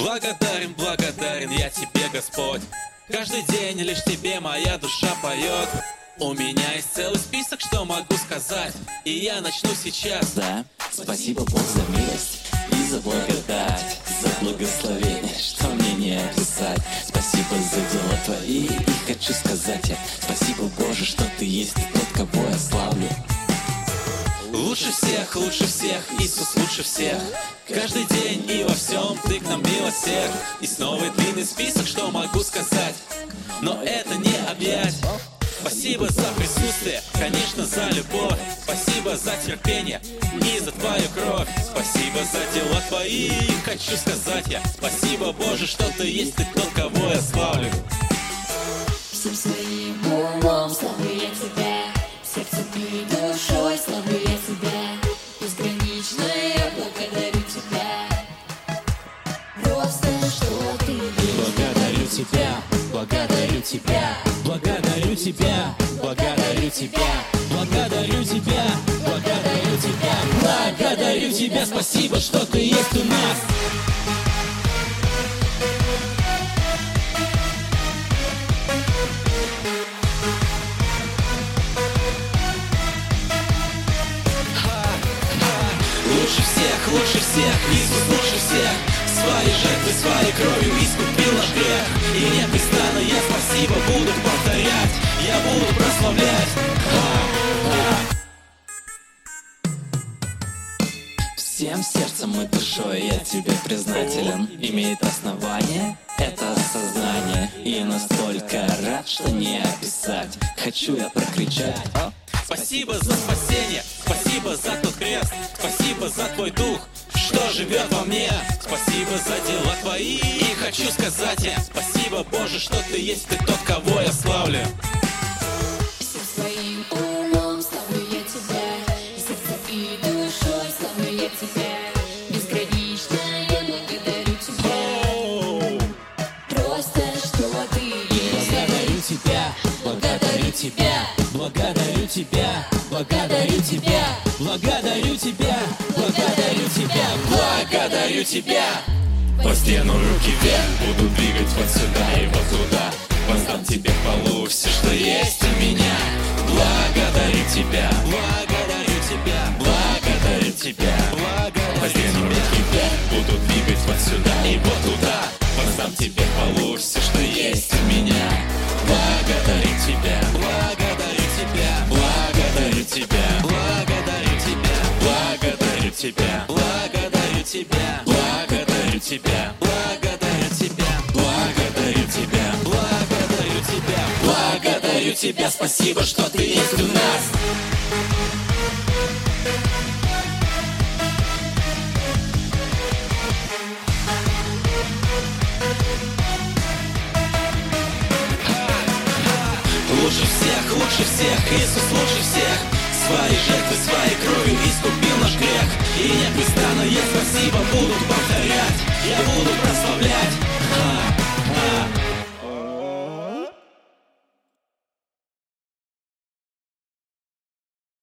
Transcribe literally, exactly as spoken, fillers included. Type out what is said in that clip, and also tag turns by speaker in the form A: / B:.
A: Благодарен, благодарен я тебе, Господь. Каждый день лишь тебе моя душа поет. У меня есть целый список, что могу сказать, и я начну сейчас.
B: Да, спасибо, Бог, за милость и за благодать, за благословение, что мне не описать. Спасибо за дела твои, и хочу сказать я: спасибо, Боже, что ты есть тот, кого я славлю.
A: Лучше всех, лучше всех, Иисус лучше всех. Каждый день и во всем ты к нам милосерд. И снова длинный список, что могу сказать, но это не объять. Спасибо за присутствие, конечно, за любовь. Спасибо за терпение и за твою кровь. Спасибо за дела твои, и хочу сказать я: спасибо, Боже, что ты есть ты тот, кого я славлю.
C: Всем своим умом славлю я тебя, сердцем и душой славлю я тебя. Безгранично я благодарю тебя, просто что ты есть.
B: Благодарю тебя, благодарю тебя, благодарю тебя, благодарю тебя, благодарю тебя, благодарю тебя, благодарю тебя, спасибо, что ты есть у нас.
A: Лучше всех, лучше всех, Иисус лучше всех. Своей жертвой, своей кровью искупил наш грех. И непрестанно я спасибо буду повторять, я буду прославлять.
B: Всем сердцем и душой я тебе признателен. Имеет основание это осознание, и настолько рад, что не описать. Хочу я прокричать:
A: спасибо за спасение, спасибо за тот крест, спасибо за твой дух, что живет во мне. Спасибо за дела твои, и хочу сказать я: спасибо, Боже, что ты есть ты тот, кого я славлю.
C: Всем своим умом славлю я тебя, сердцем и душой славлю я тебя. Безгранично я благодарю тебя, просто что ты есть.
B: благодарю тебя, благодарю тебя, благодарю тебя, благодарю тебя, благодарю тебя, благодарю тебя,
A: Благодарю тебя. По стену руки вверх, буду двигать вот сюда и вот туда. Воздам тебе хвалу, все, что есть у меня. Благодарю тебя, благодарю тебя, благодарю тебя, благодарю. По стену руки вверх, буду двигать вот сюда и вот туда. Воздам тебе хвалу, все, что есть у меня. Благодарю тебя, благодарю тебя, благодарю тебя, благодарю тебя, благодарю тебя, благодарю тебя, благодарю тебя, благодарю тебя, благодарю тебя, благодарю тебя, благодарю тебя, спасибо, что ты есть у нас. Лучше всех, лучше всех, Иисус лучше всех. Своей жертвой, своей кровью искупил наш грех. И непрестанно я спасибо буду повторять, я буду прославлять. А, а.